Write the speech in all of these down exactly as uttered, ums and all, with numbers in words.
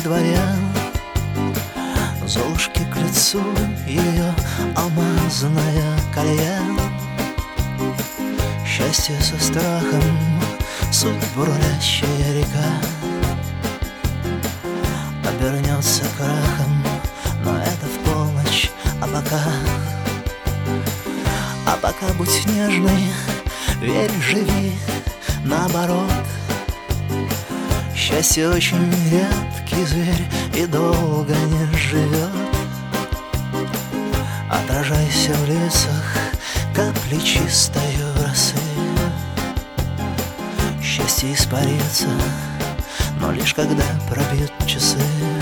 дворе. Золушке к лицу ее алмазное колье. Счастье со страхом, суть бурлящая река. Обернется крахом, но это в полночь, а пока А пока будь нежной, верь, живи, наоборот. Счастье очень редкий зверь и долго не живет. Отражайся в лицах капли чистой росы. Счастье испарится, но лишь когда пробьют часы.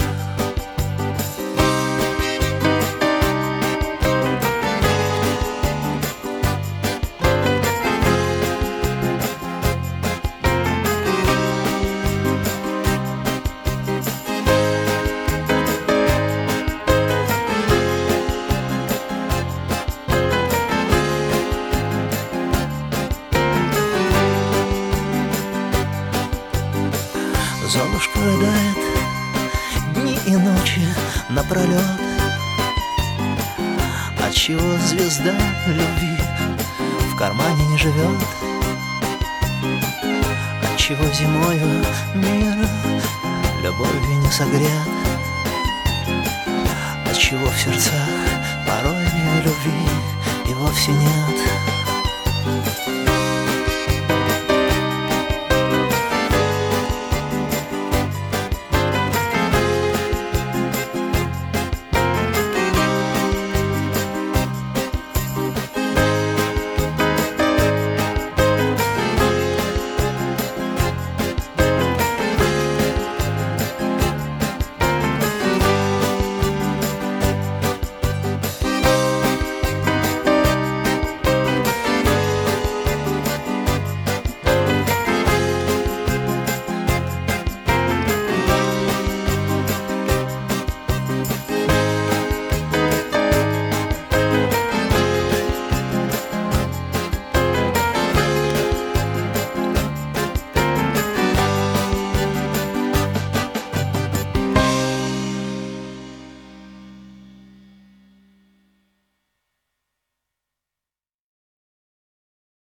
Золушка рыдает дни и ночи напролет. Отчего звезда любви в кармане не живет? Отчего зимою мир любовью не согрет? Отчего в сердцах порой любви и вовсе нет?